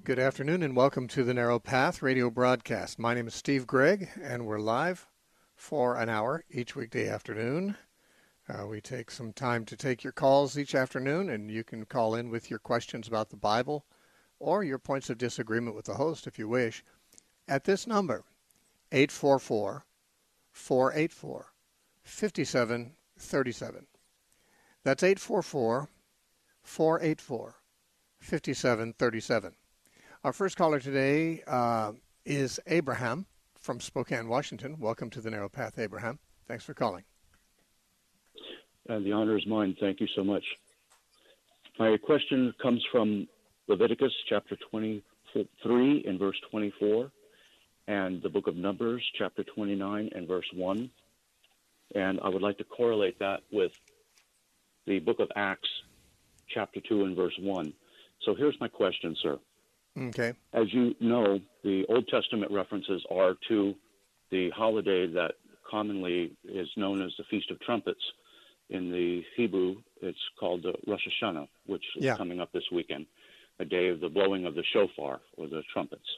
Good afternoon and welcome to the Narrow Path radio broadcast. My name is Steve Gregg and we're live for an hour each weekday afternoon. We take some time to take your calls each afternoon, and you can call in with your questions about the Bible or your points of disagreement with the host if you wish at this number, 844-484-5737. That's 844-484-5737. Our first caller today is Abraham from Spokane, Washington. Welcome to the Narrow Path, Abraham. Thanks for calling. The honor is mine. Thank you so much. My question comes from Leviticus chapter 23 and verse 24, and the book of Numbers chapter 29 and verse 1. And I would like to correlate that with the book of Acts chapter 2 and verse 1. So here's my question, sir. Okay. As you know, the Old Testament references are to the holiday that commonly is known as the Feast of Trumpets. In the Hebrew, it's called the Rosh Hashanah, which is coming up this weekend, a day of the blowing of the shofar, or the trumpets.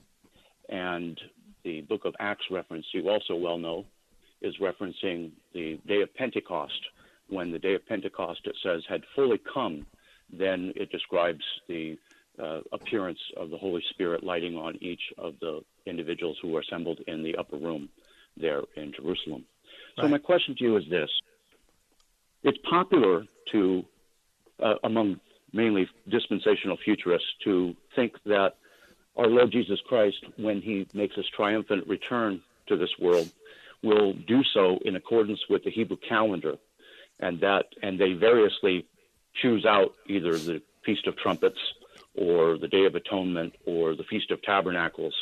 And the book of Acts reference, you also well know, is referencing the day of Pentecost. When the day of Pentecost, it says, had fully come, then it describes the appearance of the Holy Spirit lighting on each of the individuals who were assembled in the upper room there in Jerusalem. So my question to you is this. It's popular to, among mainly dispensational futurists, to think that our Lord Jesus Christ, when he makes his triumphant return to this world, will do so in accordance with the Hebrew calendar, and they variously choose out either the Feast of Trumpets or the Day of Atonement or the Feast of Tabernacles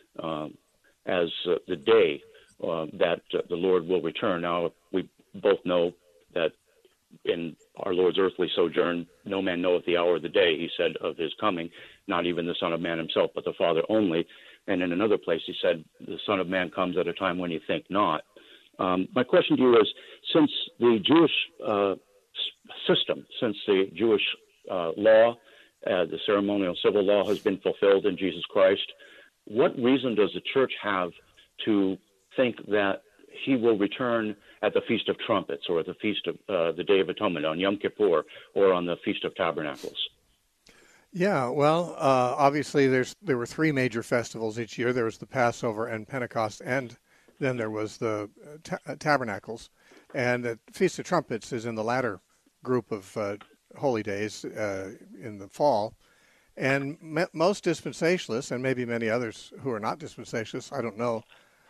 as the day that the Lord will return. Now, we both know that in our Lord's earthly sojourn, no man knoweth the hour of the day, he said, of his coming, not even the Son of Man himself, but the Father only. And in another place, he said, the Son of Man comes at a time when you think not. My question to you is, since the Jewish system, since the Jewish law, the ceremonial civil law has been fulfilled in Jesus Christ, what reason does the church have to think that he will return at the Feast of Trumpets or at the Feast of the Day of Atonement, on Yom Kippur, or on the Feast of Tabernacles? Yeah, well, obviously there were three major festivals each year. There was the Passover and Pentecost, and then there was the Tabernacles. And the Feast of Trumpets is in the latter group of holy days in the fall. And most dispensationalists, and maybe many others who are not dispensationalists, I don't know,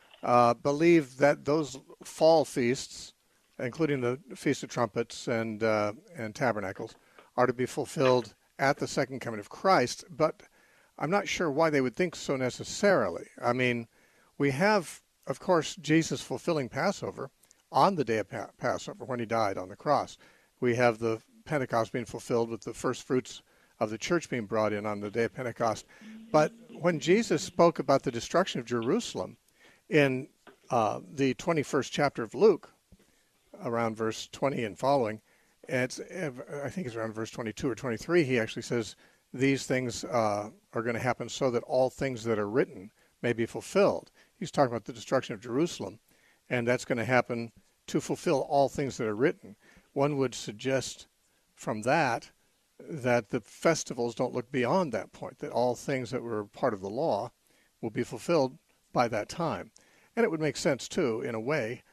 believe that those fall feasts, including the Feast of Trumpets and Tabernacles, are to be fulfilled at the second coming of Christ. But I'm not sure why they would think so necessarily. I mean, we have, of course, Jesus fulfilling Passover on the day of Passover when he died on the cross. We have the Pentecost being fulfilled with the first fruits of the church being brought in on the day of Pentecost. But when Jesus spoke about the destruction of Jerusalem in the 21st chapter of Luke, around verse 20 and following, I think it's around verse 22 or 23, he actually says these things are going to happen so that all things that are written may be fulfilled. He's talking about the destruction of Jerusalem, and that's going to happen to fulfill all things that are written. One would suggest from that the festivals don't look beyond that point, that all things that were part of the law will be fulfilled by that time. And it would make sense, too, in a way,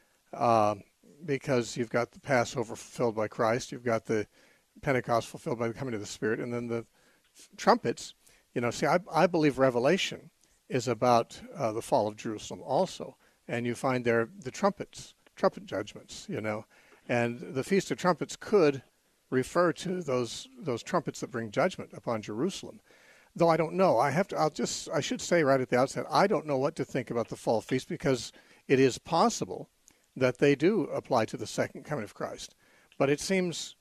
because you've got the Passover fulfilled by Christ, you've got the Pentecost fulfilled by the coming of the Spirit, and then the trumpets. See, I believe Revelation is about the fall of Jerusalem also. And you find there the trumpet judgments, And the Feast of Trumpets could refer to those trumpets that bring judgment upon Jerusalem. Though I don't know. I should say right at the outset, I don't know what to think about the fall feast, because it is possible that they do apply to the second coming of Christ. But it seems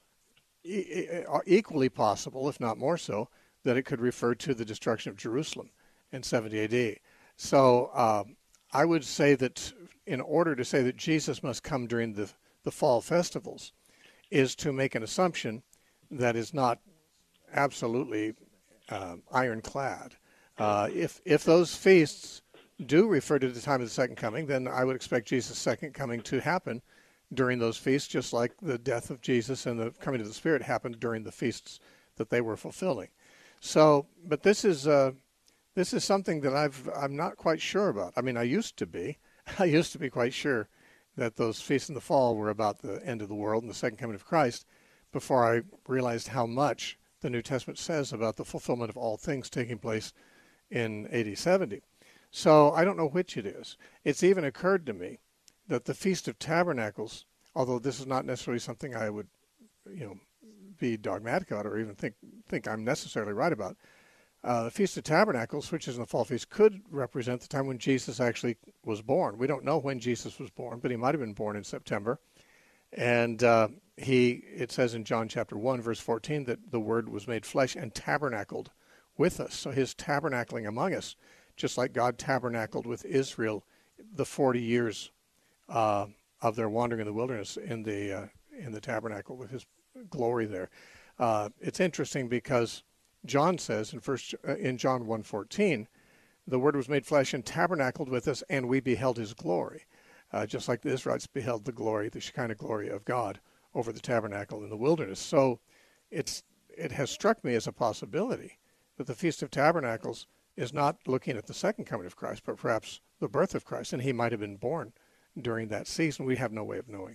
equally possible, if not more so, that it could refer to the destruction of Jerusalem in 70 AD. So I would say that in order to say that Jesus must come during the fall festivals is to make an assumption that is not absolutely ironclad. If those feasts do refer to the time of the second coming, then I would expect Jesus' second coming to happen during those feasts, just like the death of Jesus and the coming of the Spirit happened during the feasts that they were fulfilling. So, but this is something that I'm not quite sure about. I mean, I used to be quite sure that those feasts in the fall were about the end of the world and the second coming of Christ, before I realized how much the New Testament says about the fulfillment of all things taking place in AD 70. So I don't know which it is. It's even occurred to me that the Feast of Tabernacles, although this is not necessarily something I would, be dogmatic about or even think I'm necessarily right about, the Feast of Tabernacles, which is in the fall feast, could represent the time when Jesus actually was born. We don't know when Jesus was born, but he might have been born in September. And it says in John chapter 1, verse 14, that the Word was made flesh and tabernacled with us. So his tabernacling among us, just like God tabernacled with Israel the 40 years of their wandering in the wilderness in the tabernacle with his glory there. It's interesting because John says in John 1:14, the Word was made flesh and tabernacled with us, and we beheld his glory. Just like the Israelites beheld the glory, the Shekinah glory of God over the tabernacle in the wilderness. So it has struck me as a possibility that the Feast of Tabernacles is not looking at the second coming of Christ, but perhaps the birth of Christ, and he might have been born during that season. We have no way of knowing.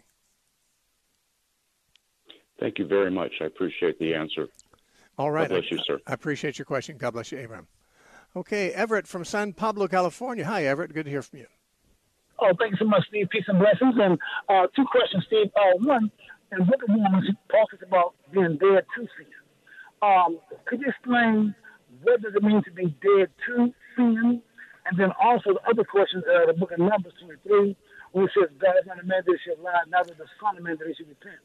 Thank you very much. I appreciate the answer. All right. God bless you, sir. I appreciate your question. God bless you, Abraham. Okay, Everett from San Pablo, California. Hi, Everett. Good to hear from you. Oh, thank you so much, Steve. Peace and blessings. And two questions, Steve. One, in the Book of Mormon, it talks about being dead to sin. Could you explain what does it mean to be dead to sin? And then also the other question, the Book of Numbers 23, when it says, God is not a man that he should lie, neither the Son of Man that he should repent.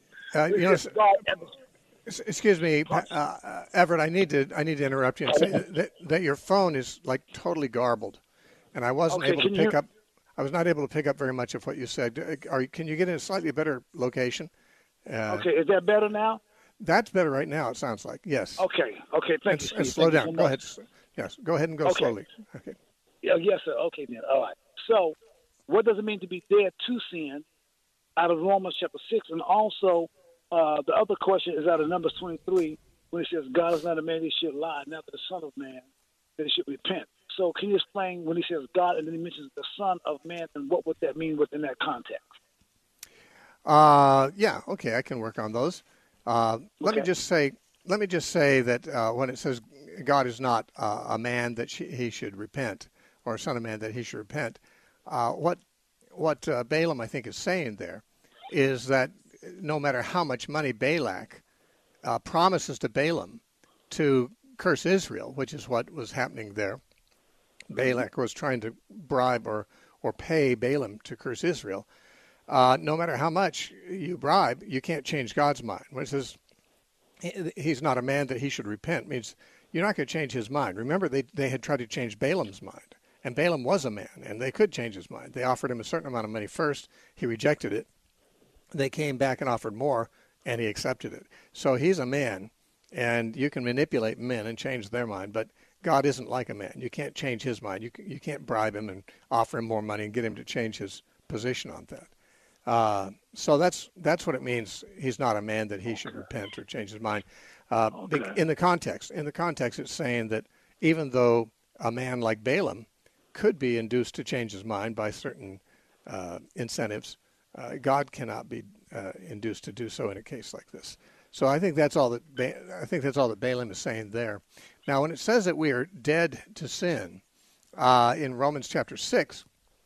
Excuse me, Everett. I need to interrupt you and say that your phone is like totally garbled, and I wasn't able to pick up. I was not able to pick up very much of what you said. Can you get in a slightly better location? Okay, is that better now? That's better right now. It sounds like yes. Okay. Thank you. And slow down. Go ahead. Yes, go ahead and go slowly. Okay. Yeah, yes, sir. Okay, then. All right. So, what does it mean to be dead to sin? Out of Romans chapter 6, and also the other question is out of Numbers 23, when it says, God is not a man that he should lie, neither the Son of Man that he should repent. So can you explain when he says God and then he mentions the Son of Man, and what would that mean within that context? Yeah, okay, I can work on those. Let me just say that when it says God is not a man that he should repent, or a son of man that he should repent, what Balaam, I think, is saying there is that no matter how much money Balak promises to Balaam to curse Israel, which is what was happening there, Balak was trying to bribe or pay Balaam to curse Israel. No matter how much you bribe, you can't change God's mind. When it says he's not a man that he should repent, means you're not going to change his mind. Remember, they had tried to change Balaam's mind. And Balaam was a man, and they could change his mind. They offered him a certain amount of money first. He rejected it. They came back and offered more, and he accepted it. So he's a man, and you can manipulate men and change their mind, but God isn't like a man. You can't change his mind. You can't bribe him and offer him more money and get him to change his position on that. So that's what it means. He's not a man that he should repent or change his mind. In the context, it's saying that even though a man like Balaam could be induced to change his mind by certain incentives, God cannot be induced to do so in a case like this. So I think that's all that Balaam is saying there. Now, when it says that we are dead to sin in Romans chapter 6,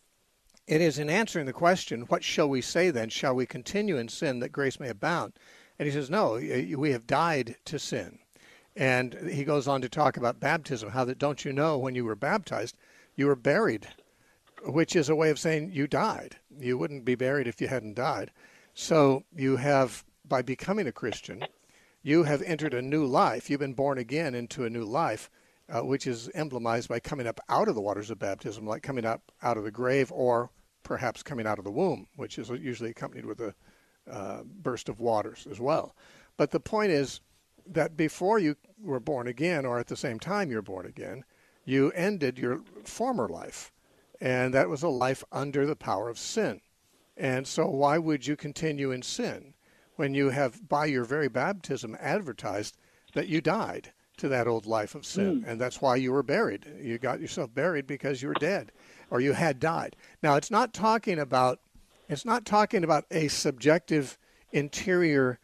it is in answering the question, what shall we say then? Shall we continue in sin that grace may abound? And he says, no, we have died to sin. And he goes on to talk about baptism, how that don't you know when you were baptized, you were buried, which is a way of saying you died. You wouldn't be buried if you hadn't died. So you have, by becoming a Christian, you have entered a new life. You've been born again into a new life, which is emblemized by coming up out of the waters of baptism, like coming up out of the grave or perhaps coming out of the womb, which is usually accompanied with a burst of waters as well. But the point is that before you were born again, or at the same time you're born again, You ended your former life, and that was a life under the power of sin. And so why would you continue in sin when you have, by your very baptism, advertised that you died to that old life of sin? And that's why you were buried. You got yourself buried because you were dead, or you had died. Now, it's not talking about a subjective interior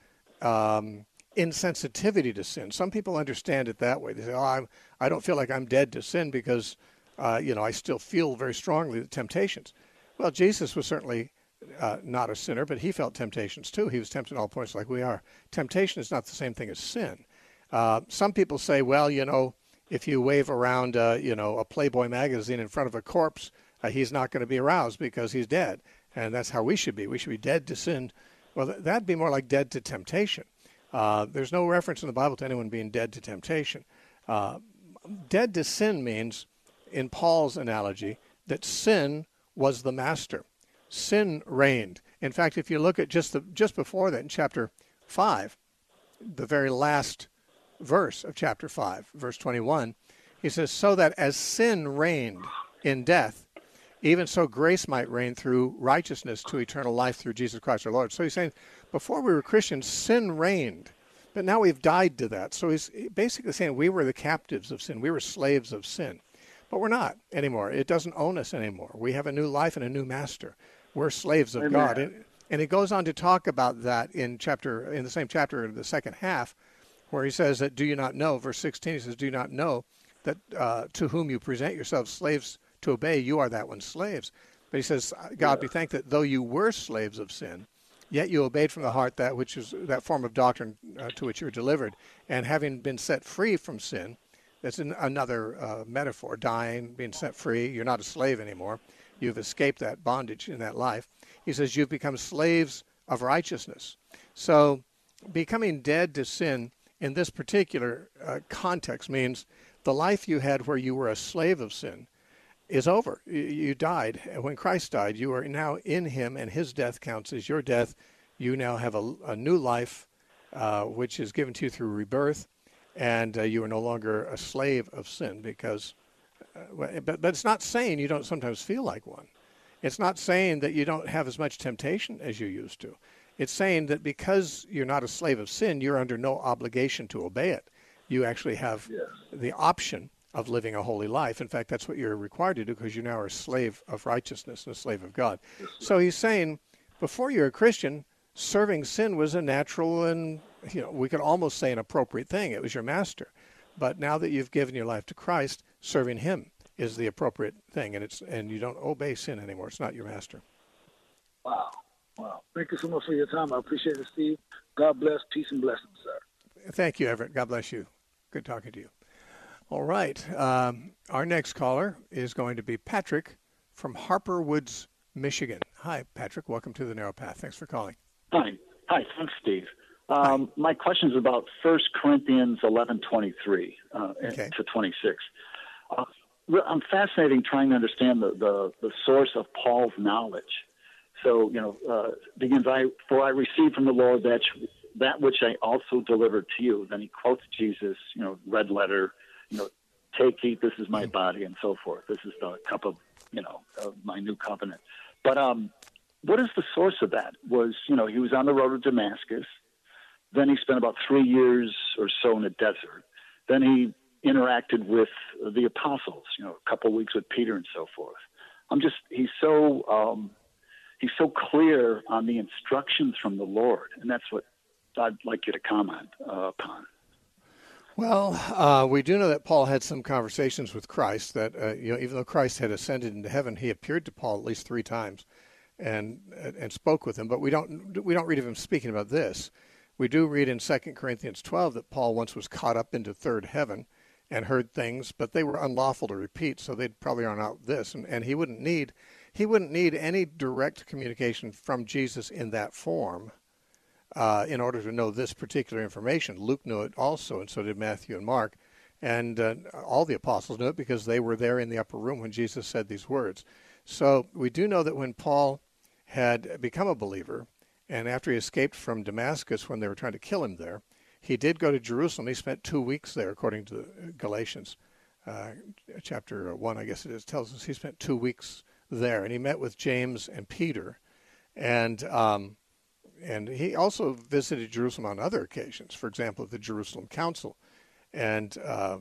insensitivity to sin. Some people understand it that way. They say, "Oh, I don't feel like I'm dead to sin because, I still feel very strongly the temptations." Well, Jesus was certainly not a sinner, but he felt temptations too. He was tempted at all points like we are. Temptation is not the same thing as sin. Some people say, well, if you wave around, a Playboy magazine in front of a corpse, he's not going to be aroused because he's dead. And that's how we should be. We should be dead to sin. Well, that'd be more like dead to temptation. There's no reference in the Bible to anyone being dead to temptation. Dead to sin means, in Paul's analogy, that sin was the master. Sin reigned. In fact, if you look at just before that, in chapter 5, the very last verse of chapter 5, verse 21, he says, "So that as sin reigned in death, even so grace might reign through righteousness to eternal life through Jesus Christ our Lord." So he's saying, before we were Christians, sin reigned, but now we've died to that. So he's basically saying we were the captives of sin. We were slaves of sin. But we're not anymore. It doesn't own us anymore. We have a new life and a new master. We're slaves of God. And he goes on to talk about that in the same chapter, in the second half, where he says that, do you not know, verse 16, he says, do you not know that to whom you present yourselves slaves to obey, you are that one's slaves. But he says, God be thanked that though you were slaves of sin, yet you obeyed from the heart that which is that form of doctrine to which you were delivered. And having been set free from sin, that's another metaphor, dying, being set free. You're not a slave anymore. You've escaped that bondage in that life. He says you've become slaves of righteousness. So becoming dead to sin in this particular context means the life you had where you were a slave of sin is over. You died. When Christ died, you are now in him, and his death counts as your death. You now have a new life, which is given to you through rebirth, and you are no longer a slave of sin because... But it's not saying you don't sometimes feel like one. It's not saying that you don't have as much temptation as you used to. It's saying that because you're not a slave of sin, you're under no obligation to obey it. You actually have the option of living a holy life. In fact, that's what you're required to do because you now are a slave of righteousness and a slave of God. So he's saying, before you're a Christian, serving sin was a natural and, we could almost say an appropriate thing. It was your master. But now that you've given your life to Christ, serving him is the appropriate thing, and you don't obey sin anymore. It's not your master. Wow. Thank you so much for your time. I appreciate it, Steve. God bless. Peace and blessings, sir. Thank you, Everett. God bless you. Good talking to you. All right. Our next caller is going to be Patrick from Harper Woods, Michigan. Hi, Patrick. Welcome to the Narrow Path. Thanks for calling. Hi. Thanks, Steve. My question is about 1 Corinthians 11:23 to 26. I'm fascinated trying to understand the source of Paul's knowledge. So, begins, for I received from the Lord that which I also delivered to you. Then he quotes Jesus, red letter, take, eat, this is my body, and so forth. This is the cup of my new covenant. But what is the source of that? He was on the road to Damascus. Then he spent about 3 years or so in the desert. Then he interacted with the apostles, a couple of weeks with Peter and so forth. He's so clear on the instructions from the Lord, and that's what I'd like you to comment upon. Well, we do know that Paul had some conversations with Christ. That even though Christ had ascended into heaven, he appeared to Paul at least 3 times, and spoke with him. But we don't read of him speaking about this. We do read in 2 Corinthians 12 that Paul once was caught up into third heaven and heard things, but they were unlawful to repeat, so they probably aren't out this. And he wouldn't need any direct communication from Jesus in that form in order to know this particular information. Luke knew it also, and so did Matthew and Mark. And all the apostles knew it because they were there in the upper room when Jesus said these words. So we do know that when Paul had become a believer, and after he escaped from Damascus when they were trying to kill him there, he did go to Jerusalem. He spent 2 weeks there, according to Galatians chapter 1, I guess it is, tells us he spent 2 weeks there, and he met with James and Peter, and he also visited Jerusalem on other occasions. For example, the Jerusalem Council, and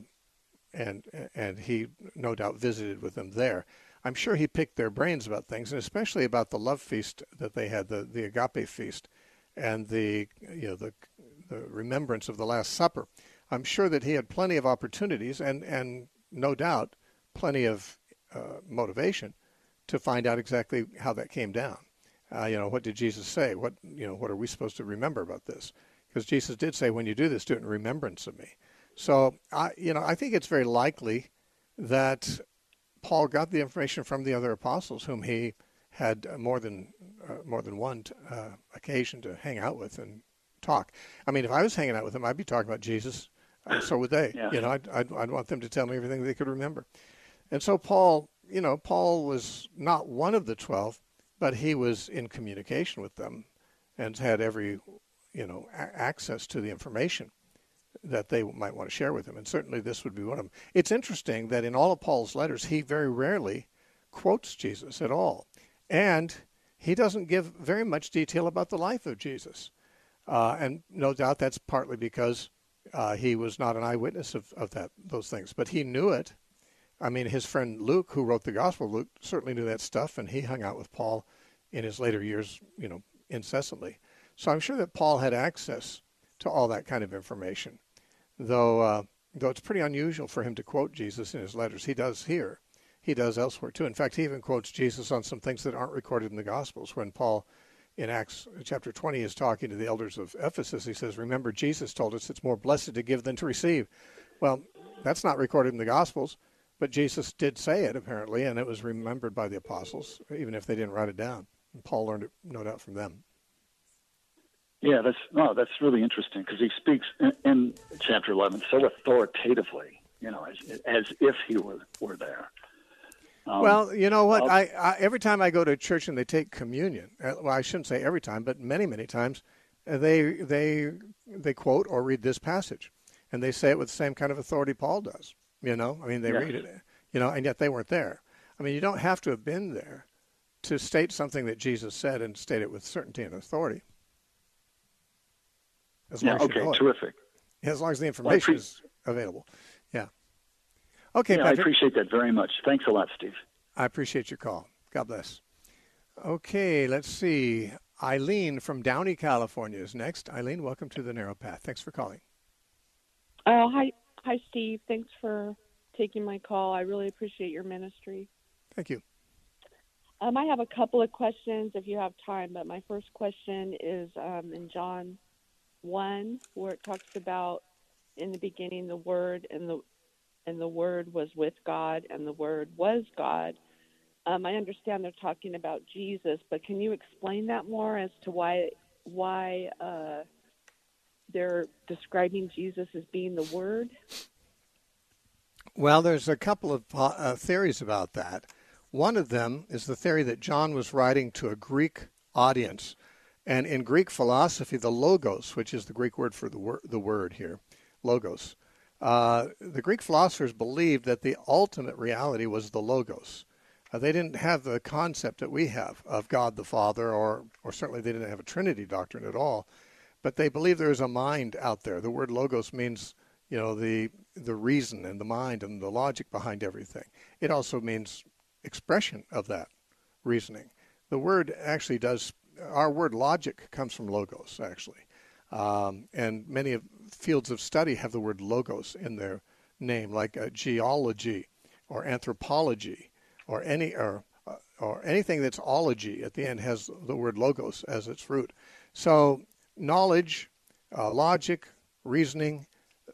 he no doubt visited with them there. I'm sure he picked their brains about things, and especially about the love feast that they had, the agape feast, and the remembrance of the Last Supper. I'm sure that he had plenty of opportunities and no doubt plenty of motivation to find out exactly how that came down. What did Jesus say? What are we supposed to remember about this? Because Jesus did say, when you do this, do it in remembrance of me. So, I think it's very likely that Paul got the information from the other apostles, whom he had more than one occasion to hang out with and talk. I mean, if I was hanging out with them, I'd be talking about Jesus. So would they. Yeah. I'd want them to tell me everything they could remember. And so Paul was not one of the 12, but he was in communication with them and had every, access to the information that they might want to share with him. And certainly this would be one of them. It's interesting that in all of Paul's letters, he very rarely quotes Jesus at all. And he doesn't give very much detail about the life of Jesus. And no doubt that's partly because he was not an eyewitness of those things. But he knew it. I mean, his friend Luke, who wrote the Gospel of Luke, certainly knew that stuff, and he hung out with Paul in his later years, incessantly. So I'm sure that Paul had access to all that kind of information, though it's pretty unusual for him to quote Jesus in his letters. He does here. He does elsewhere, too. In fact, he even quotes Jesus on some things that aren't recorded in the Gospels. When Paul, in Acts chapter 20, is talking to the elders of Ephesus, he says, remember, Jesus told us it's more blessed to give than to receive. Well, that's not recorded in the Gospels, but Jesus did say it, apparently, and it was remembered by the apostles, even if they didn't write it down. And Paul learned it, no doubt, from them. Yeah, that's really interesting, because he speaks in chapter 11 so authoritatively, as if he were there. Well, you know what? I every time I go to a church and they take communion, well, I shouldn't say every time, but many, many times, they quote or read this passage, and they say it with the same kind of authority Paul does. They read it, and yet they weren't there. I mean, you don't have to have been there to state something that Jesus said and state it with certainty and authority. As long as you know it. Terrific. As long as the information is available. Yeah. Okay, yeah, Patrick. I appreciate that very much. Thanks a lot, Steve. I appreciate your call. God bless. Okay, let's see. Eileen from Downey, California is next. Eileen, welcome to The Narrow Path. Thanks for calling. Hi, Steve. Thanks for taking my call. I really appreciate your ministry. Thank you. I have a couple of questions if you have time, but my first question is in John 1, where it talks about in the beginning the Word, and the Word was with God, and the Word was God. I understand they're talking about Jesus, but can you explain that more as to why they're describing Jesus as being the Word? Well, there's a couple of theories about that. One of them is the theory that John was writing to a Greek audience. And in Greek philosophy, the logos, which is the Greek word for the word here, logos, the Greek philosophers believed that the ultimate reality was the logos. They didn't have the concept that we have of God the Father, or certainly they didn't have a Trinity doctrine at all. But they believe there is a mind out there. The word logos means, the reason and the mind and the logic behind everything. It also means expression of that reasoning. The word actually does. Our word logic comes from logos, actually. And many of fields of study have the word logos in their name, like geology or anthropology or anything that's ology at the end has the word logos as its root. So knowledge, logic, reasoning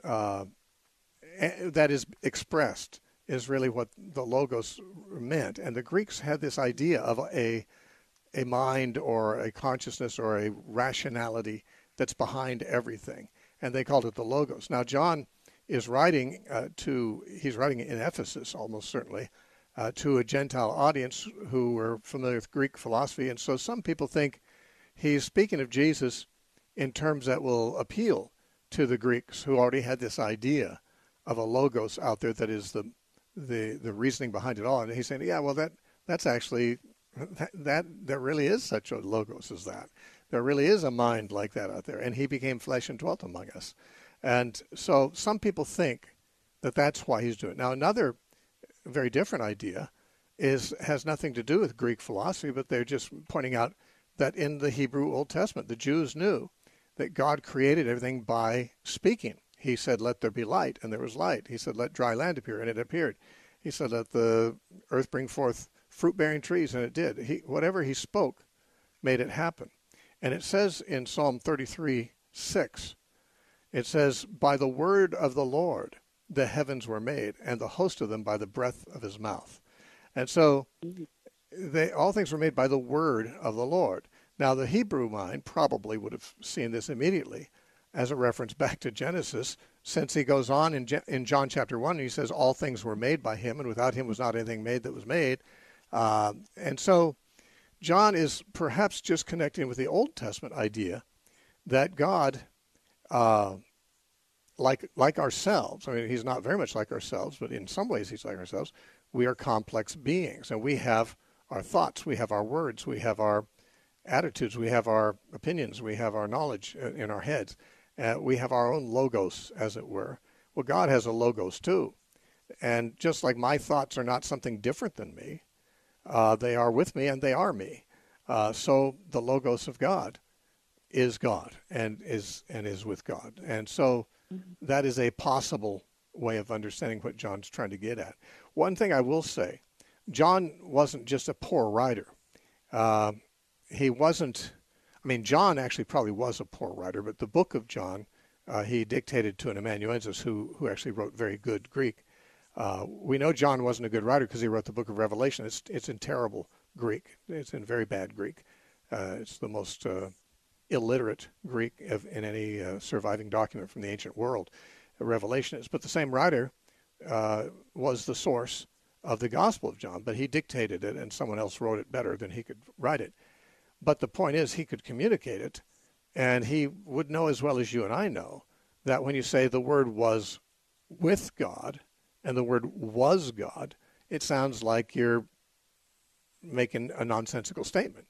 that is expressed is really what the logos meant. And the Greeks had this idea of a mind or a consciousness or a rationality that's behind everything. And they called it the logos. Now, John is writing he's writing in Ephesus, almost certainly, to a Gentile audience who were familiar with Greek philosophy. And so some people think he's speaking of Jesus in terms that will appeal to the Greeks who already had this idea of a logos out there that is the reasoning behind it all. And he's saying, yeah, well, that's actually that there really is such a logos as that. There really is a mind like that out there, and he became flesh and dwelt among us. And so some people think that that's why he's doing it. Now, another very different idea has nothing to do with Greek philosophy, but they're just pointing out that in the Hebrew Old Testament, the Jews knew that God created everything by speaking. He said, let there be light, and there was light. He said, let dry land appear, and it appeared. He said, let the earth bring forth fruit-bearing trees, and it did. Whatever he spoke made it happen. And it says in Psalm 33:6, it says, by the word of the Lord the heavens were made, and the host of them by the breath of his mouth. And so all things were made by the word of the Lord. Now, the Hebrew mind probably would have seen this immediately as a reference back to Genesis, since he goes on in John chapter 1, and he says, all things were made by him, and without him was not anything made that was made. And so John is perhaps just connecting with the Old Testament idea that God, like ourselves, I mean, he's not very much like ourselves, but in some ways he's like ourselves. We are complex beings, and we have our thoughts, we have our words, we have our attitudes, we have our opinions, we have our knowledge in our heads. We have our own logos, as it were. Well, God has a logos too. And just like my thoughts are not something different than me, they are with me and they are me. So the logos of God is God and is with God. And so that is a possible way of understanding what John's trying to get at. One thing I will say, John wasn't just a poor writer. He wasn't, I mean, John actually probably was a poor writer, but the book of John, he dictated to an amanuensis who actually wrote very good Greek. We know John wasn't a good writer because he wrote the book of Revelation. It's in terrible Greek. It's in very bad Greek. It's the most illiterate Greek in any surviving document from the ancient world. Revelation is. But the same writer was the source of the Gospel of John, but he dictated it and someone else wrote it better than he could write it. But the point is he could communicate it, and he would know as well as you and I know that when you say the Word was with God and the Word was God, it sounds like you're making a nonsensical statement.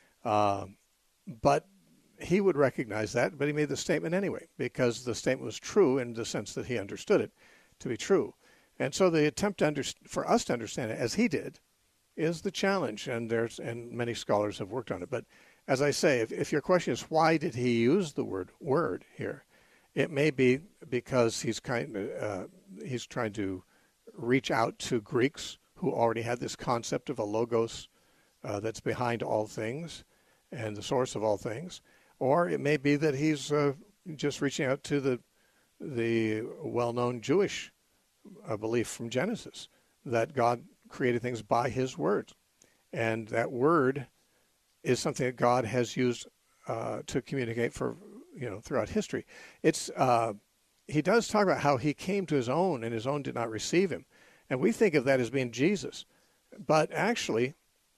But he would recognize that, but he made the statement anyway because the statement was true in the sense that he understood it to be true. And so the attempt for us to understand it as he did is the challenge, and many scholars have worked on it. But as I say, if your question is why did he use the word here, it may be because he's trying to reach out to Greeks who already had this concept of a logos that's behind all things and the source of all things, or it may be that he's just reaching out to the well-known Jewish belief from Genesis that God created things by his word, and that word is something that God has used to communicate throughout history. He does talk about how he came to his own and his own did not receive him, and we think of that as being Jesus, but actually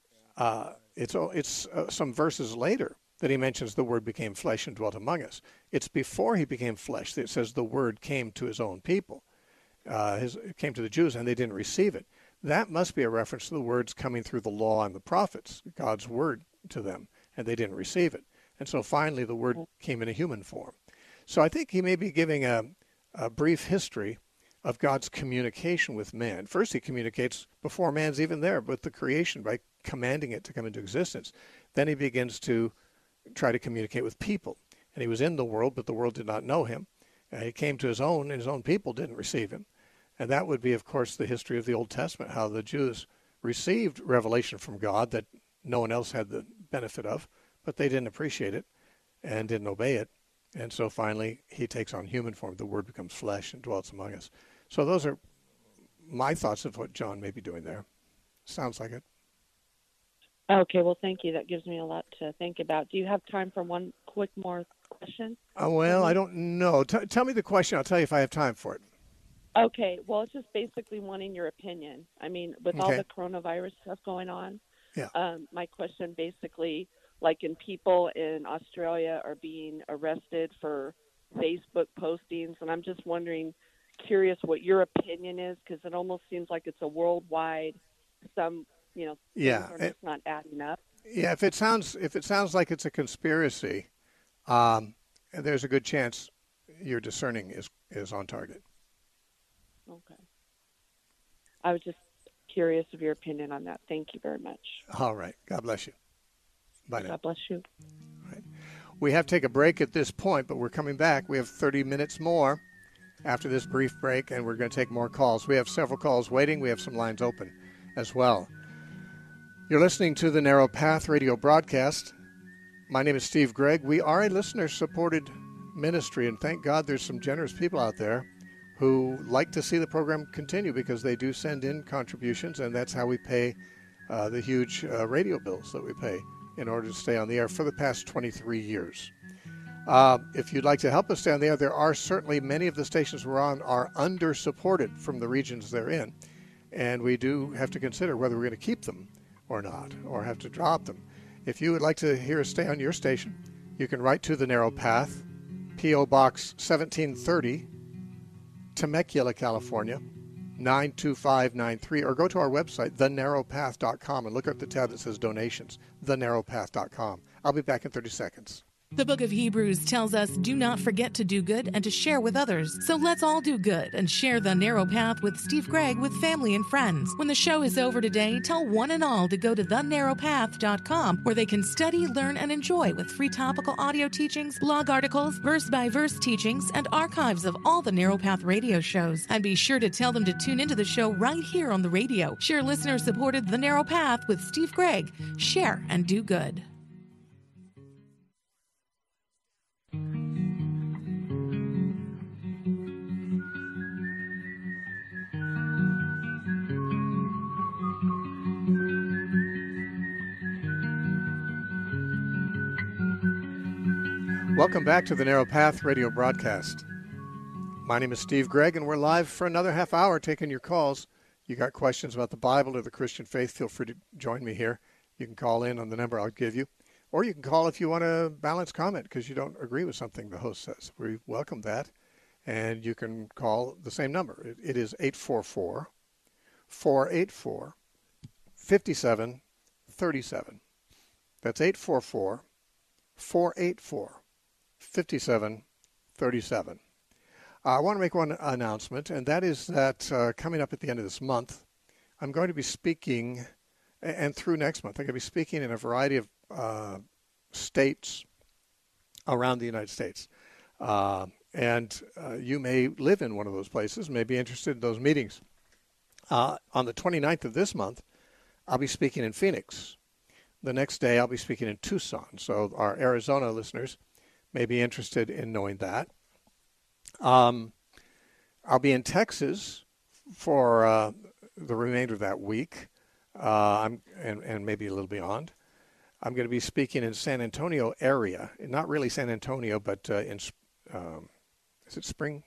it's some verses later that he mentions the word became flesh and dwelt among us. It's before he became flesh that it says the word came to his own people. It came to the Jews and they didn't receive it. That must be a reference to the words coming through the law and the prophets, God's word to them, and they didn't receive it. And so finally the word came in a human form. So I think he may be giving a brief history of God's communication with man. First, he communicates before man's even there with the creation by commanding it to come into existence. Then he begins to try to communicate with people. And he was in the world, but the world did not know him. He came to his own, and his own people didn't receive him. And that would be, of course, the history of the Old Testament, how the Jews received revelation from God that no one else had the benefit of, but they didn't appreciate it and didn't obey it. And so finally, he takes on human form. The Word becomes flesh and dwells among us. So those are my thoughts of what John may be doing there. Sounds like it. Okay, well, thank you. That gives me a lot to think about. Do you have time for one quick more question? Well, I don't know. Tell me the question. I'll tell you if I have time for it. Okay, well, it's just basically wanting your opinion. I mean, with all the coronavirus stuff going on, my question basically, like in people in Australia are being arrested for Facebook postings, and I'm just wondering, curious what your opinion is, because it almost seems like it's a worldwide. Some, things are just not adding up. Yeah, if it sounds like it's a conspiracy, there's a good chance your discerning is on target. Okay. I was just curious of your opinion on that. Thank you very much. All right. God bless you. Bye now. God bless you. All right. We have to take a break at this point, but we're coming back. We have 30 minutes more after this brief break, and we're going to take more calls. We have several calls waiting. We have some lines open as well. You're listening to the Narrow Path radio broadcast. My name is Steve Gregg. We are a listener-supported ministry, and thank God there's some generous people out there who like to see the program continue because they do send in contributions, and that's how we pay the huge radio bills that we pay in order to stay on the air for the past 23 years. If you'd like to help us stay on the air, there are certainly many of the stations we're on are under-supported from the regions they're in, and we do have to consider whether we're going to keep them or not, or have to drop them. If you would like to hear us stay on your station, you can write to The Narrow Path, P.O. Box 1730, Temecula, California, 92593, or go to our website, thenarrowpath.com, and look at the tab that says donations, thenarrowpath.com. I'll be back in 30 seconds. The book of Hebrews tells us, do not forget to do good and to share with others. So let's all do good and share the narrow path with Steve Gregg with family and friends. When the show is over today, tell one and all to go to thenarrowpath.com, where they can study, learn, and enjoy with free topical audio teachings, blog articles, verse-by-verse teachings, and archives of all the Narrow Path radio shows. And be sure to tell them to tune into the show right here on the radio. Share listener-supported The Narrow Path with Steve Gregg. Share and do good. Welcome back to the Narrow Path radio broadcast. My name is Steve Gregg, and we're live for another half hour taking your calls. You got questions about the Bible or the Christian faith, feel free to join me here. You can call in on the number I'll give you, or you can call if you want a balanced comment because you don't agree with something the host says. We welcome that, and you can call the same number. It is 844-484-5737. That's 844-484-5737. I want to make one announcement, and that is that coming up at the end of this month, I'm going to be speaking, and through next month, I'm going to be speaking in a variety of states around the United States. And you may live in one of those places, may be interested in those meetings. On the 29th of this month, I'll be speaking in Phoenix. The next day, I'll be speaking in Tucson. So our Arizona listeners may be interested in knowing that. I'll be in Texas for the remainder of that week, and maybe a little beyond. I'm going to be speaking in San Antonio area, not really San Antonio, but in is it Spring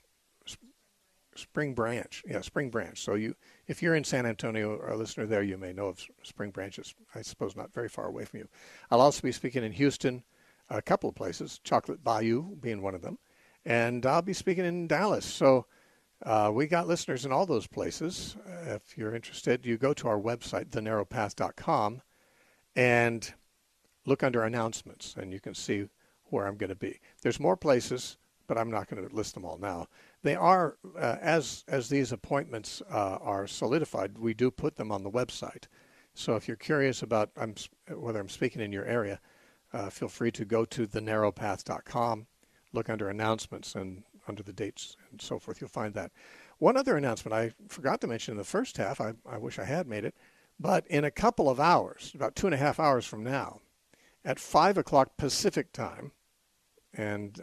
Branch? Yeah, Spring Branch. So if you're in San Antonio or a listener there, you may know of Spring Branch. It's, I suppose, not very far away from you. I'll also be speaking in Houston, a couple of places, Chocolate Bayou being one of them, and I'll be speaking in Dallas. So we got listeners in all those places. If you're interested, you go to our website, thenarrowpath.com, and look under announcements, and you can see where I'm going to be. There's more places, but I'm not going to list them all now. They are, as these appointments are solidified, we do put them on the website. So if you're curious about whether I'm speaking in your area, feel free to go to thenarrowpath.com, look under announcements, and under the dates and so forth, you'll find that. One other announcement I forgot to mention in the first half, I wish I had made it, but in a couple of hours, about 2.5 hours from now, at 5 o'clock Pacific time, and,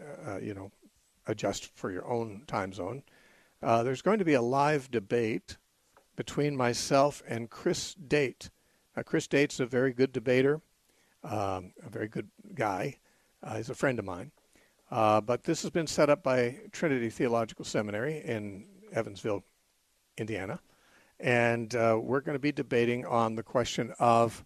adjust for your own time zone, there's going to be a live debate between myself and Chris Date. Chris Date's a very good debater, a very good guy. He's a friend of mine. But this has been set up by Trinity Theological Seminary in Evansville, Indiana. And we're going to be debating on the question of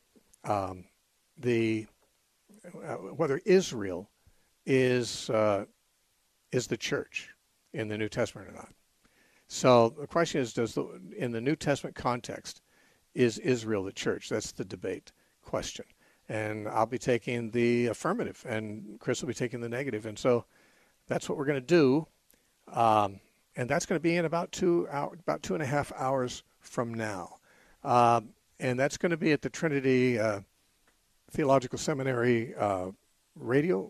whether Israel is the church in the New Testament or not. So the question is, in the New Testament context, is Israel the church? That's the debate question. And I'll be taking the affirmative, and Chris will be taking the negative. And so that's what we're going to do. And that's going to be in about 2.5 hours from now. And that's going to be at the Trinity Theological Seminary radio.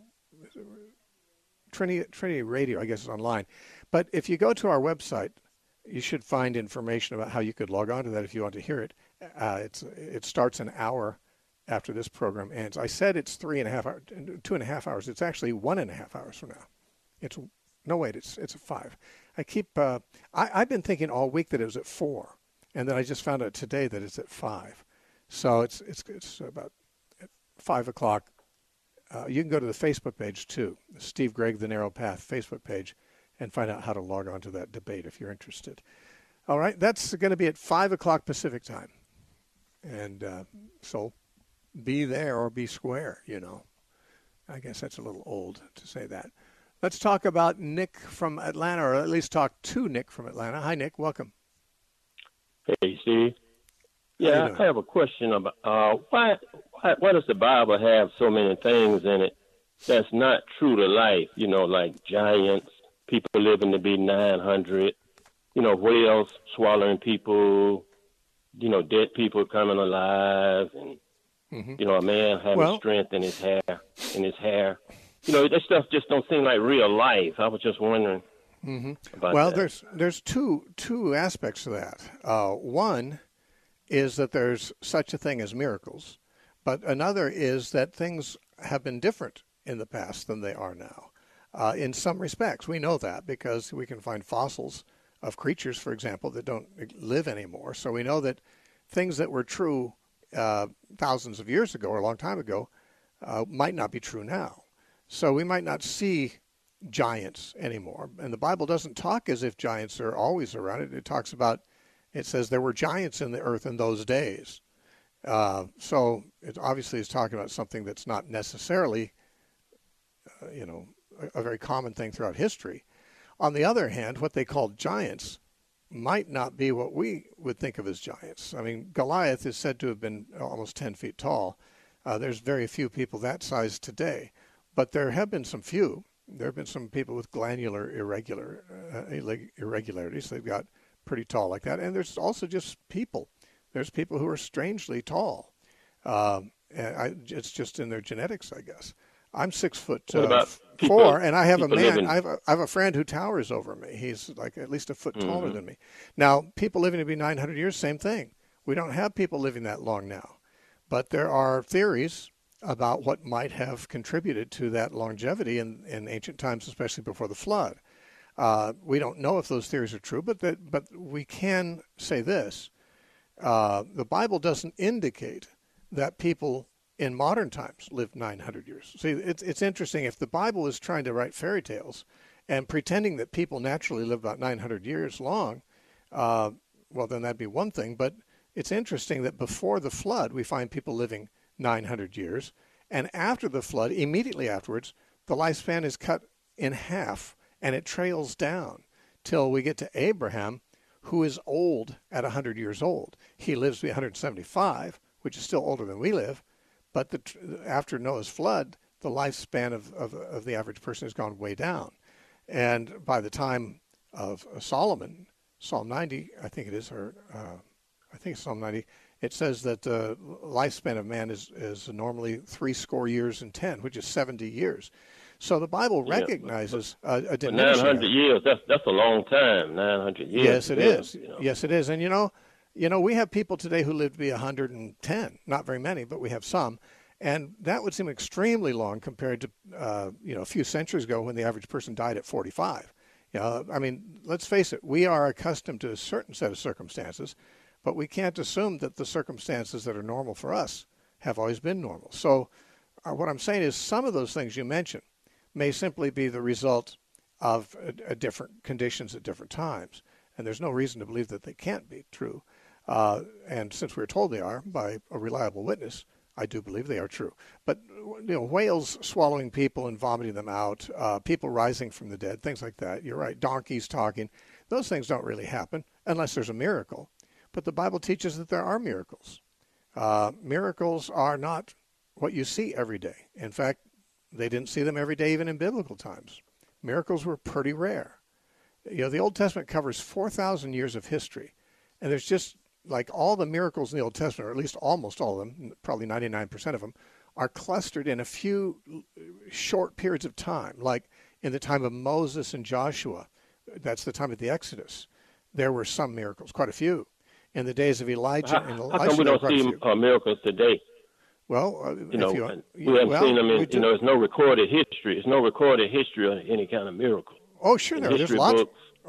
Trinity Radio, I guess, is online. But if you go to our website, you should find information about how you could log on to that if you want to hear it. It starts an hour after this program ends. I said it's 2.5 hours. It's actually 1.5 hours from now. It's at 5. I've been thinking all week that it was at 4, and then I just found out today that it's at 5. So it's about at 5 o'clock. You can go to the Facebook page too, Steve Gregg, The Narrow Path Facebook page, and find out how to log on to that debate if you're interested. All right, that's going to be at 5 o'clock Pacific time. And so be there or be square, I guess that's a little old to say that. Let's talk about Nick from Atlanta, or at least talk to Nick from Atlanta. Hi, Nick. Welcome. Hey, Steve. Yeah, I have a question about why does the Bible have so many things in it that's not true to life? Like giants, people living to be 900, whales swallowing people, dead people coming alive, and a man having strength in his hair. That stuff just don't seem like real life. I was just wondering about that. There's two aspects to that. One is that there's such a thing as miracles, but another is that things have been different in the past than they are now. In some respects, we know that because we can find fossils of creatures, for example, that don't live anymore. So we know that things that were true thousands of years ago or a long time ago might not be true now. So we might not see giants anymore. And the Bible doesn't talk as if giants are always around. It says there were giants in the earth in those days. So it obviously is talking about something that's not necessarily, a very common thing throughout history. On the other hand, what they called giants might not be what we would think of as giants. I mean, Goliath is said to have been almost 10 feet tall. There's very few people that size today. But there have been some few. There have been some people with glandular irregularities. They've got pretty tall like that. And there's also just people. There's people who are strangely tall. It's just in their genetics, I guess. I'm 6'4", and I have a man. I have a friend who towers over me. He's like at least a foot taller than me. Now, people living to be 900 years, same thing. We don't have people living that long now, but there are theories about what might have contributed to that longevity in ancient times, especially before the flood. We don't know if those theories are true, but we can say this. The Bible doesn't indicate that people in modern times lived 900 years. See, it's interesting. If the Bible is trying to write fairy tales and pretending that people naturally live about 900 years long, well, then that'd be one thing. But it's interesting that before the flood, we find people living 900 years. And after the flood, immediately afterwards, the lifespan is cut in half, and it trails down till we get to Abraham, who is old at 100 years old. He lives to be 175, which is still older than we live. But after Noah's flood, the lifespan of the average person has gone way down. And by the time of Solomon, Psalm 90, I think it is, I think it's Psalm 90, it says that the lifespan of man is normally 70 years, which is 70 years. So the Bible recognizes a diminishing. 900 years, that's a long time, 900 years. Yes, it is. Yes, it is. And, we have people today who live to be 110, not very many, but we have some. And that would seem extremely long compared to, a few centuries ago when the average person died at 45. Let's face it, we are accustomed to a certain set of circumstances, but we can't assume that the circumstances that are normal for us have always been normal. So what I'm saying is some of those things you mentioned may simply be the result of different conditions at different times. And there's no reason to believe that they can't be true. And since we're told they are by a reliable witness, I do believe they are true. But whales swallowing people and vomiting them out, people rising from the dead, things like that. You're right. Donkeys talking. Those things don't really happen unless there's a miracle. But the Bible teaches that there are miracles. Miracles are not what you see every day. In fact, they didn't see them every day even in biblical times. Miracles were pretty rare. The Old Testament covers 4,000 years of history, and there's just like all the miracles in the Old Testament, or at least almost all of them, probably 99% of them, are clustered in a few short periods of time, like in the time of Moses and Joshua. That's the time of the Exodus. There were some miracles, quite a few. In the days of Elijah and Elisha, how come we don't see miracles today? Well, we haven't seen them. There's no recorded history. There's no recorded history of any kind of miracle. Oh, sure, there's lots.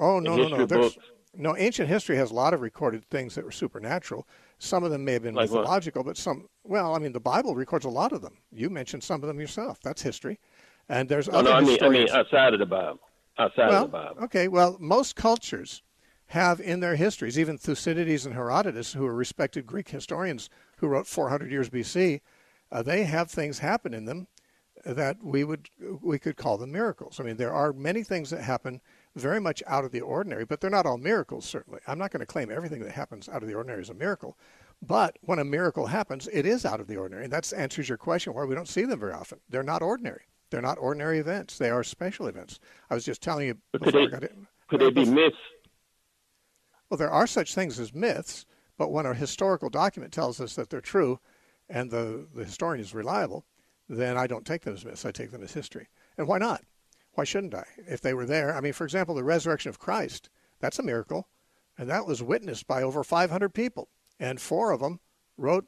No. No, ancient history has a lot of recorded things that were supernatural. Some of them may have been mythological, but some. Well, I mean, the Bible records a lot of them. You mentioned some of them yourself. That's history, and there's other. I mean, outside of the Bible. Outside of the Bible. Okay. Well, most cultures have in their histories, even Thucydides and Herodotus, who are respected Greek historians who wrote 400 years BC, they have things happen in them that we could call them miracles. I mean, there are many things that happen very much out of the ordinary, but they're not all miracles, certainly. I'm not going to claim everything that happens out of the ordinary is a miracle. But when a miracle happens, it is out of the ordinary. And that answers your question why we don't see them very often. They're not ordinary. They're not ordinary events. They are special events. I was just telling you before I got in. Could they be myths? Well, there are such things as myths, but when a historical document tells us that they're true and the historian is reliable, then I don't take them as myths. I take them as history. And why not? Why shouldn't I? If they were there, I mean, for example, the resurrection of Christ, that's a miracle, and that was witnessed by over 500 people, and 4 of them wrote,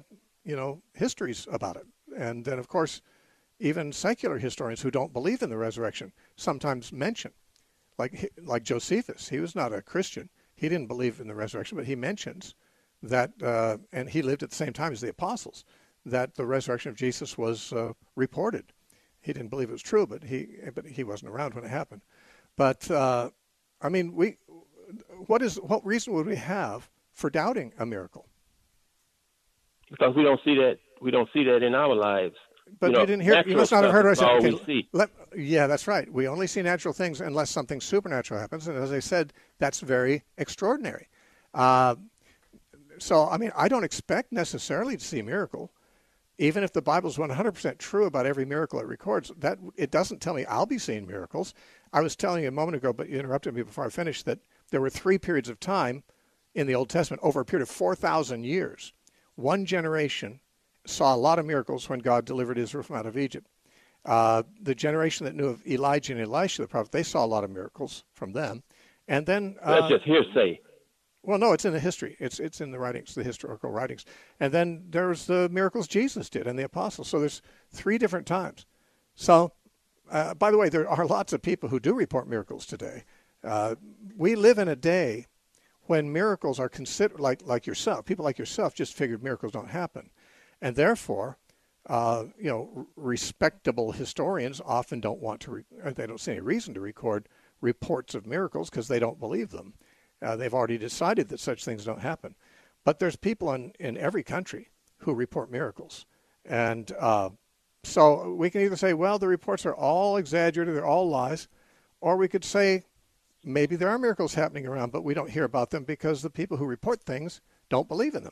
histories about it. And then, of course, even secular historians who don't believe in the resurrection sometimes mention, like Josephus. He was not a Christian. He didn't believe in the resurrection, but he mentions that, and he lived at the same time as the apostles, that the resurrection of Jesus was reported. He didn't believe it was true, but he wasn't around when it happened. But I mean, what reason would we have for doubting a miracle? Because we don't see that. We don't see that in our lives. But you didn't hear. You must not have heard what I said. Okay, yeah, that's right. We only see natural things unless something supernatural happens, and as I said, that's very extraordinary. So, I mean, I don't expect necessarily to see a miracle. Even if the Bible is 100% true about every miracle it records, that it doesn't tell me I'll be seeing miracles. I was telling you a moment ago, but you interrupted me before I finished, that there were 3 periods of time in the Old Testament over a period of 4,000 years. One generation saw a lot of miracles when God delivered Israel from out of Egypt. The generation that knew of Elijah and Elisha, the prophet, they saw a lot of miracles from them. And then that's just hearsay. Well, no, it's in the history. It's in the writings, the historical writings. And then there's the miracles Jesus did and the apostles. So there's 3 different times. So, by the way, there are lots of people who do report miracles today. We live in a day when miracles are considered, like yourself, people like yourself just figured miracles don't happen. And therefore, respectable historians often don't want to, they don't see any reason to record reports of miracles because they don't believe them. They've already decided that such things don't happen. But there's people in every country who report miracles. And so we can either say, well, the reports are all exaggerated, they're all lies, or we could say maybe there are miracles happening around, but we don't hear about them because the people who report things don't believe in them.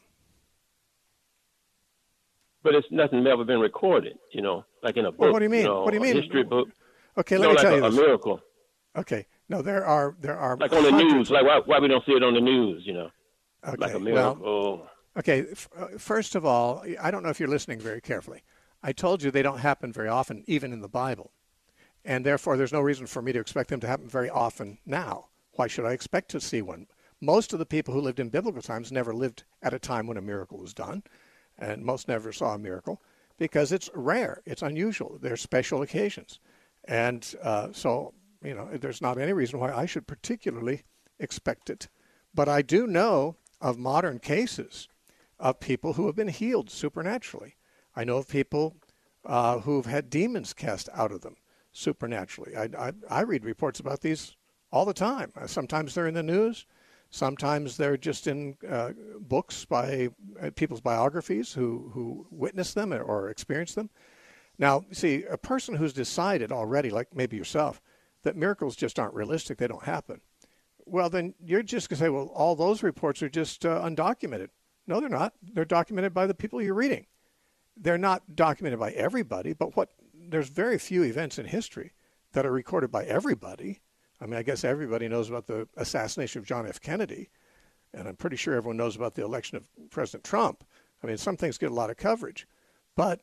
But it's nothing ever been recorded, like in a book. Well, what do you mean? What do you mean? A history book. Okay, let me tell you this. A miracle. Okay. No, there are like on the news. Like why we don't see it on the news? Okay, like a miracle. Well, okay. First of all, I don't know if you're listening very carefully. I told you they don't happen very often, even in the Bible, and therefore there's no reason for me to expect them to happen very often now. Why should I expect to see one? Most of the people who lived in biblical times never lived at a time when a miracle was done, and most never saw a miracle because it's rare, it's unusual. They're special occasions, and so. There's not any reason why I should particularly expect it. But I do know of modern cases of people who have been healed supernaturally. I know of people who've had demons cast out of them supernaturally. I read reports about these all the time. Sometimes they're in the news. Sometimes they're just in books by people's biographies who witnessed them or experienced them. Now, see, a person who's decided already, like maybe yourself, that miracles just aren't realistic, they don't happen. Well, then you're just going to say, well, all those reports are just undocumented. No, they're not. They're documented by the people you're reading. They're not documented by everybody, but there's very few events in history that are recorded by everybody. I mean, I guess everybody knows about the assassination of John F. Kennedy, and I'm pretty sure everyone knows about the election of President Trump. I mean, some things get a lot of coverage, but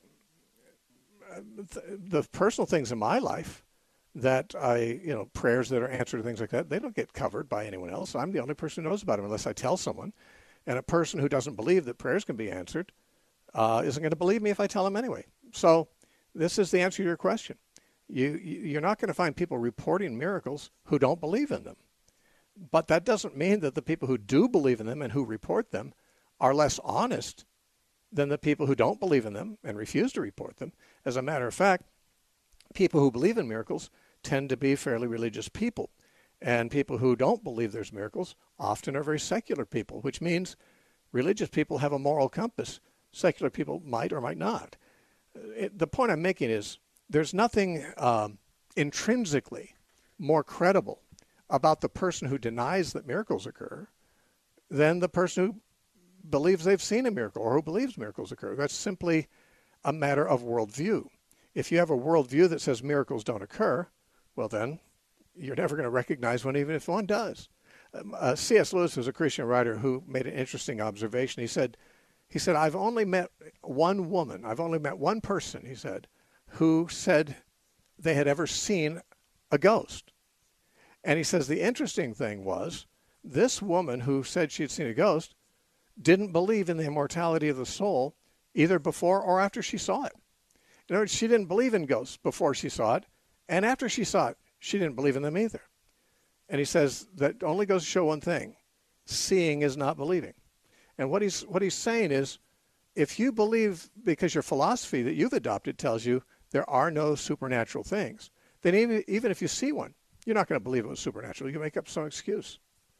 the personal things in my life that prayers that are answered or things like that, they don't get covered by anyone else. I'm the only person who knows about them unless I tell someone. And a person who doesn't believe that prayers can be answered isn't going to believe me if I tell them anyway. So this is the answer to your question. You're not going to find people reporting miracles who don't believe in them. But that doesn't mean that the people who do believe in them and who report them are less honest than the people who don't believe in them and refuse to report them. As a matter of fact, people who believe in miracles tend to be fairly religious people. And people who don't believe there's miracles often are very secular people, which means religious people have a moral compass. Secular people might or might not. The point I'm making is there's nothing intrinsically more credible about the person who denies that miracles occur than the person who believes they've seen a miracle or who believes miracles occur. That's simply a matter of worldview. If you have a worldview that says miracles don't occur, well then, you're never going to recognize one, even if one does. C.S. Lewis was a Christian writer who made an interesting observation. He said, I've only met one woman, I've only met one person, he said, who said they had ever seen a ghost. And he says the interesting thing was, this woman who said she had seen a ghost didn't believe in the immortality of the soul either before or after she saw it. In other words, she didn't believe in ghosts before she saw it, and after she saw it, she didn't believe in them either. And he says that only goes to show one thing: seeing is not believing. And what he's saying is, if you believe because your philosophy that you've adopted tells you there are no supernatural things, then even if you see one, you're not going to believe it was supernatural. You make up some excuse.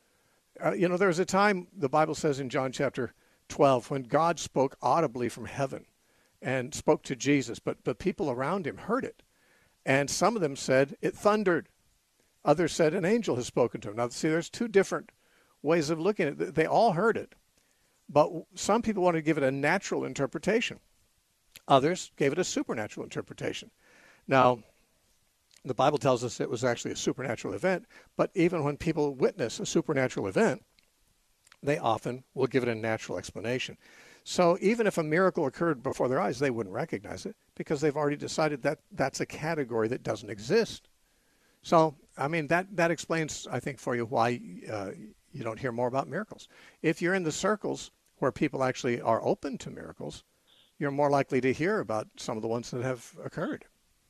There was a time, the Bible says in John chapter 12, when God spoke audibly from heaven and spoke to Jesus, but people around him heard it. And some of them said it thundered. Others said an angel has spoken to him. Now, see, there's two different ways of looking at it. They all heard it. But some people wanted to give it a natural interpretation. Others gave it a supernatural interpretation. Now, the Bible tells us it was actually a supernatural event, but even when people witness a supernatural event, they often will give it a natural explanation. So even if a miracle occurred before their eyes, they wouldn't recognize it because they've already decided that that's a category that doesn't exist. So, I mean, that explains, I think, for you why you don't hear more about miracles. If you're in the circles where people actually are open to miracles, you're more likely to hear about some of the ones that have occurred.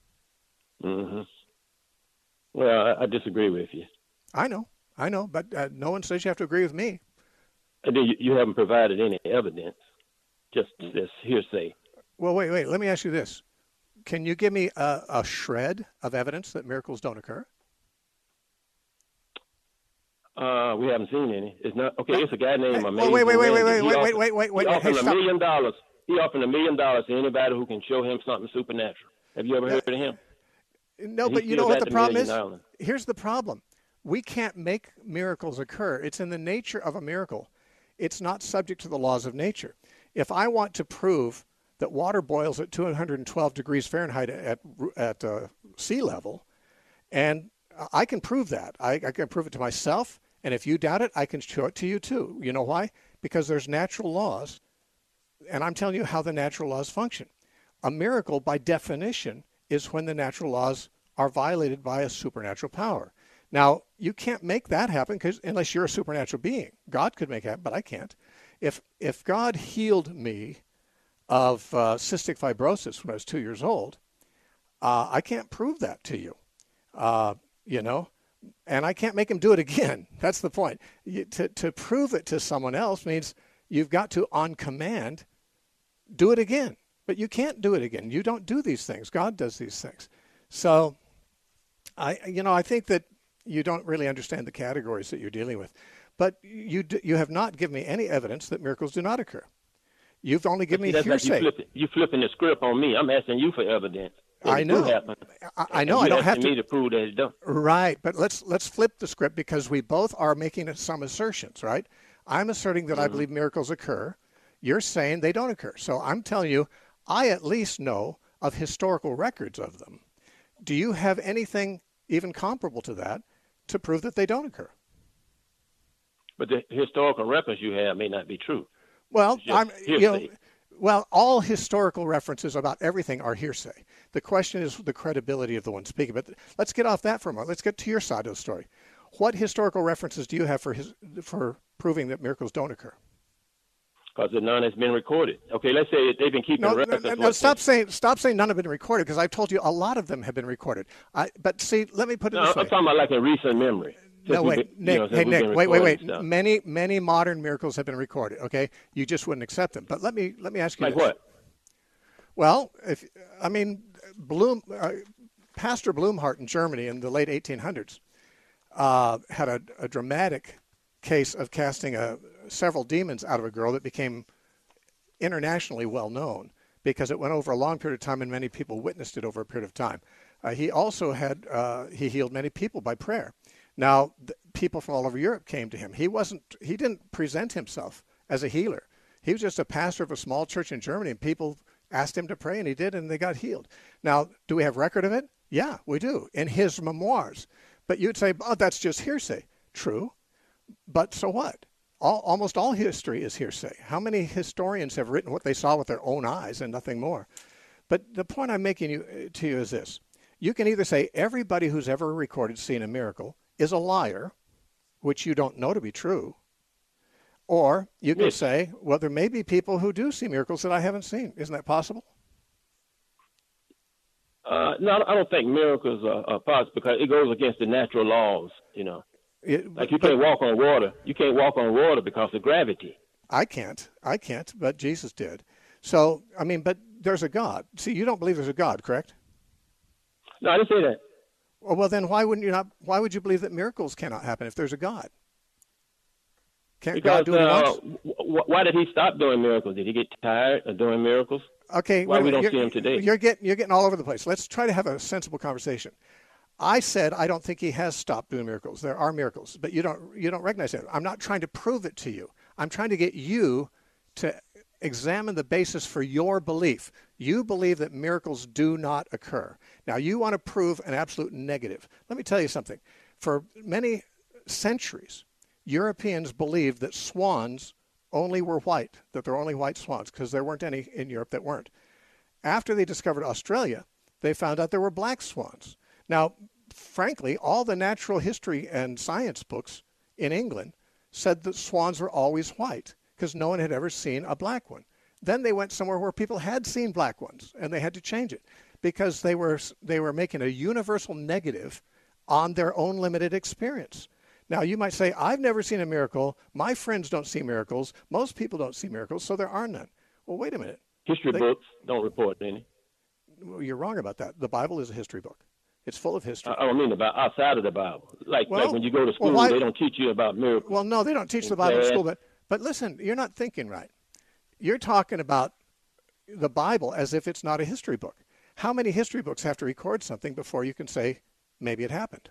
Mm-hmm. Well, I disagree with you. I know, but no one says you have to agree with me. You haven't provided any evidence, just this hearsay. Well, wait. Let me ask you this. Can you give me a shred of evidence that miracles don't occur? We haven't seen any. It's not okay. It's a guy named Amazing. Wait. He offered Hey, $1 million. He offered $1 million to anybody who can show him something supernatural. Have you ever heard of him? No, but you know what the problem is? Here's the problem. We can't make miracles occur. It's in the nature of a miracle. It's not subject to the laws of nature. If I want to prove that water boils at 212 degrees Fahrenheit at sea level, and I can prove that. I can prove it to myself, and if you doubt it, I can show it to you too. You know why? Because there's natural laws, and I'm telling you how the natural laws function. A miracle, by definition, is when the natural laws are violated by a supernatural power. Now, you can't make that happen unless you're a supernatural being. God could make it happen, but I can't. If God healed me of cystic fibrosis when I was 2 years old, I can't prove that to you, and I can't make him do it again. That's the point. To prove it to someone else means you've got to, on command, do it again. But you can't do it again. You don't do these things. God does these things. So, I think that you don't really understand the categories that you're dealing with. But you have not given me any evidence that miracles do not occur. You've only given me hearsay. Like you flipping the script on me. I'm asking you for evidence. I know. I know. I don't have to prove that it don't. Right, but let's flip the script because we both are making some assertions, right? I'm asserting that I believe miracles occur. You're saying they don't occur. So I'm telling you, I at least know of historical records of them. Do you have anything even comparable to that to prove that they don't occur? But the historical records you have may not be true. Well, all historical references about everything are hearsay. The question is the credibility of the one speaking. But let's get off that for a moment. Let's get to your side of the story. What historical references do you have for proving that miracles don't occur? Because none has been recorded. Okay, let's say they've been keeping records. No, stop saying none have been recorded, because I've told you a lot of them have been recorded. But see, let me put it this way. I'm talking about like in recent memory. No, wait, Nick. Hey, Nick. Wait. Many modern miracles have been recorded. Okay, you just wouldn't accept them. But let me ask you. Like this. what? Well, Pastor Blumhardt in Germany in the late 1800s had a dramatic case of casting several demons out of a girl that became internationally well known because it went over a long period of time and many people witnessed it over a period of time. He also he healed many people by prayer. Now, people from all over Europe came to him. He didn't present himself as a healer. He was just a pastor of a small church in Germany, and people asked him to pray, and he did, and they got healed. Now, do we have record of it? Yeah, we do, in his memoirs. But you'd say, oh, that's just hearsay. True, but so what? Almost all history is hearsay. How many historians have written what they saw with their own eyes and nothing more? But the point I'm making to you is this. You can either say everybody who's ever recorded seeing a miracle is a liar, which you don't know to be true, or you can say, well, there may be people who do see miracles that I haven't seen. Isn't that possible? No, I don't think miracles are possible because it goes against the natural laws, you can't walk on water. You can't walk on water because of gravity. I can't, but Jesus did. So, but there's a God. See, you don't believe there's a God, correct? No, I didn't say that. Well, then why would you believe that miracles cannot happen if there's a God? Can't God do it once? Why did he stop doing miracles? Did he get tired of doing miracles? Okay. Why we don't see him today? You're getting all over the place. Let's try to have a sensible conversation. I said I don't think he has stopped doing miracles. There are miracles, but you don't recognize it. I'm not trying to prove it to you. I'm trying to get you to examine the basis for your belief. You believe that miracles do not occur. Now, you want to prove an absolute negative. Let me tell you something. For many centuries, Europeans believed that swans only were white, that there were only white swans, because there weren't any in Europe that weren't. After they discovered Australia, they found out there were black swans. Now, frankly, all the natural history and science books in England said that swans were always white because no one had ever seen a black one. Then they went somewhere where people had seen black ones, and they had to change it because they were making a universal negative on their own limited experience. Now, you might say, I've never seen a miracle. My friends don't see miracles. Most people don't see miracles, so there are none. Well, wait a minute. History books don't report any. Well, you're wrong about that. The Bible is a history book. It's full of history. I don't mean about outside of the Bible. Like when you go to school, they don't teach you about miracles. Well, no, they don't teach the Bible in school. But listen, you're not thinking right. You're talking about the Bible as if it's not a history book. How many history books have to record something before you can say maybe it happened?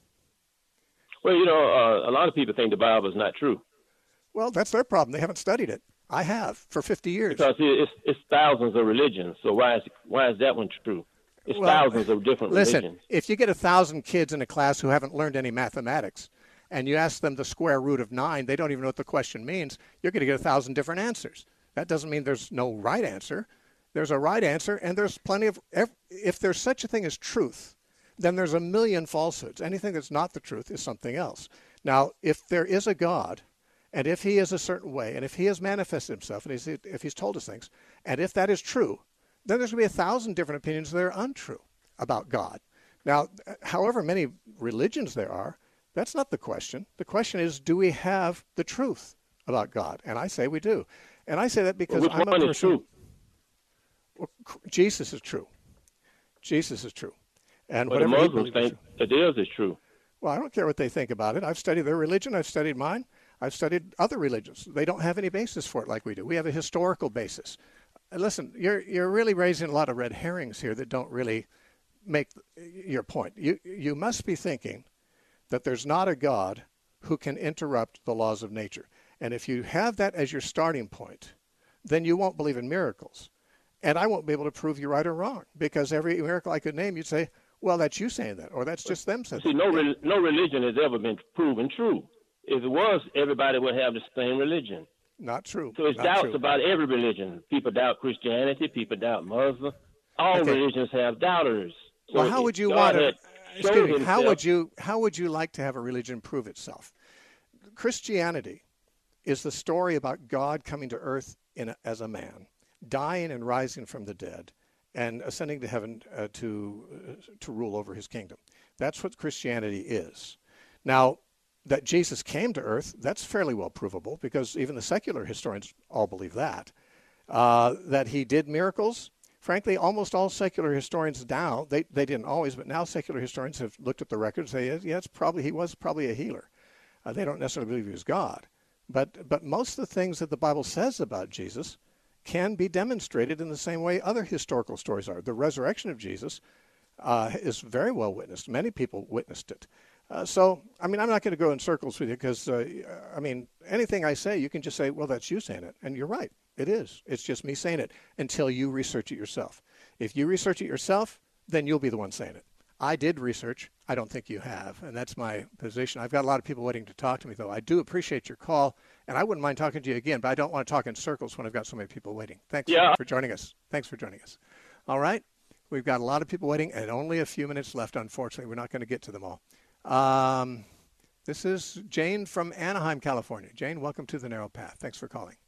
Well, a lot of people think the Bible is not true. Well, that's their problem. They haven't studied it. I have for 50 years. Because it's thousands of religions. So why is that one true? It's thousands of different religions. Listen, if you get 1,000 kids in a class who haven't learned any mathematics, and you ask them the square root of 9, they don't even know what the question means, you're going to get 1,000 different answers. That doesn't mean there's no right answer. There's a right answer, and there's plenty of, if there's such a thing as truth, then there's a million falsehoods. Anything that's not the truth is something else. Now, if there is a God, and if he is a certain way, and if he has manifested himself, and if he's told us things, and if that is true, then there's going to be 1,000 different opinions that are untrue about God. Now, however many religions there are, that's not the question. The question is, do we have the truth about God? And I say we do. And I say that because I'm a person. Is true? Well, Jesus is true. Jesus is true. And but the Muslims think that theirs is true. Well, I don't care what they think about it. I've studied their religion. I've studied mine. I've studied other religions. They don't have any basis for it like we do. We have a historical basis. Listen, you're really raising a lot of red herrings here that don't really make your point. You must be thinking that there's not a God who can interrupt the laws of nature. And if you have that as your starting point, then you won't believe in miracles. And I won't be able to prove you right or wrong, because every miracle I could name, you'd say, well, that's you saying that, or that's just them saying that. No religion has ever been proven true. If it was, everybody would have the same religion. Not true. So it's doubts about every religion. People doubt Christianity. People doubt Muslim. All religions have doubters. So well, how would you want to? How would you like to have a religion prove itself? Christianity is the story about God coming to earth as a man, dying and rising from the dead, and ascending to heaven to rule over his kingdom. That's what Christianity is. Now, that Jesus came to earth, that's fairly well provable, because even the secular historians all believe that. That he did miracles, frankly, almost all secular historians now, they didn't always, but now secular historians have looked at the records and say, yeah, he was probably a healer. They don't necessarily believe he was God. But most of the things that the Bible says about Jesus can be demonstrated in the same way other historical stories are. The resurrection of Jesus is very well witnessed. Many people witnessed it. So, I mean, I'm not going to go in circles with you because, I mean, anything I say, you can just say, well, that's you saying it. And you're right. It is. It's just me saying it until you research it yourself. If you research it yourself, then you'll be the one saying it. I did research. I don't think you have. And that's my position. I've got a lot of people waiting to talk to me, though. I do appreciate your call, and I wouldn't mind talking to you again, but I don't want to talk in circles when I've got so many people waiting. Thanks for joining us. Thanks for joining us. All right. We've got a lot of people waiting and only a few minutes left, unfortunately. We're not going to get to them all. This is Jane from Anaheim, California. Jane, welcome to The Narrow Path. Thanks for calling.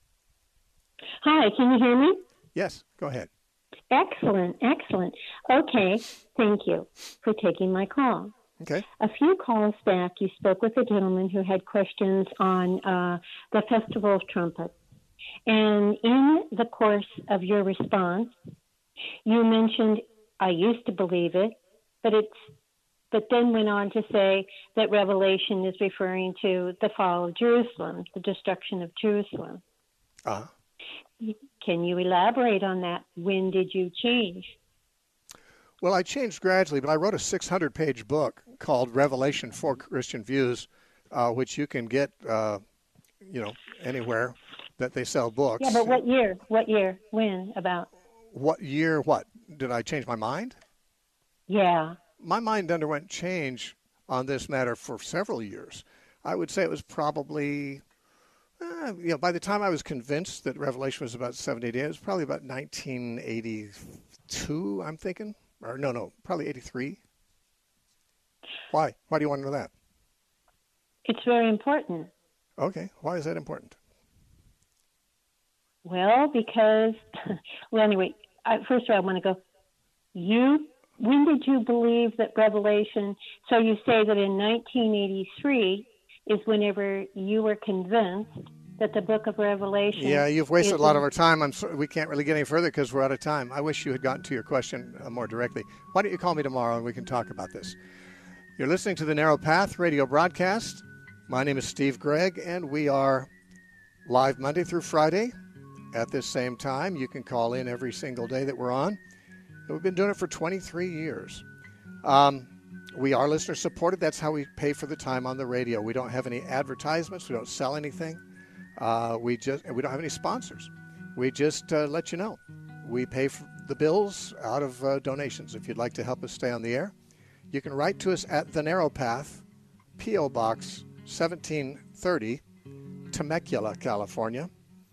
Hi, can you hear me? Yes, go ahead. Excellent. Okay, thank you for taking my call. Okay. A few calls back, you spoke with a gentleman who had questions on the Festival of Trumpets. And in the course of your response, you mentioned, I used to believe it, but then went on to say that Revelation is referring to the fall of Jerusalem, the destruction of Jerusalem. Can you elaborate on that? When did you change? Well, I changed gradually, but I wrote a 600-page book called Revelation for Christian Views, which you can get, anywhere that they sell books. Yeah, but what year? When? About? What year? What? Did I change my mind? Yeah. My mind underwent change on this matter for several years. I would say it was probably, by the time I was convinced that Revelation was about 70 days, it was probably about 1982, I'm thinking. Or no, probably 83. Why? Why do you want to know that? It's very important. Okay. Why is that important? Well, because, anyway, first of all, I want to go, when did you believe that Revelation, so you say that in 1983 is whenever you were convinced that the book of Revelation... Yeah, you've wasted a lot of our time. We can't really get any further because we're out of time. I wish you had gotten to your question more directly. Why don't you call me tomorrow and we can talk about this? You're listening to the Narrow Path radio broadcast. My name is Steve Gregg, and we are live Monday through Friday at this same time. You can call in every single day that we're on. We've been doing it for 23 years. We are listener supported. That's how we pay for the time on the radio. We don't have any advertisements. We don't sell anything. We don't have any sponsors. We just let you know. We pay for the bills out of donations. If you'd like to help us stay on the air, you can write to us at The Narrow Path, P.O. Box 1730, Temecula, California,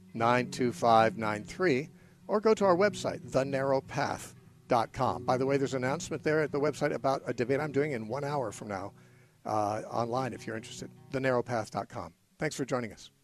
92593, or go to our website, thenarrowpath.com. By the way, there's an announcement there at the website about a debate I'm doing in 1 hour from now online if you're interested, thenarrowpath.com. Thanks for joining us.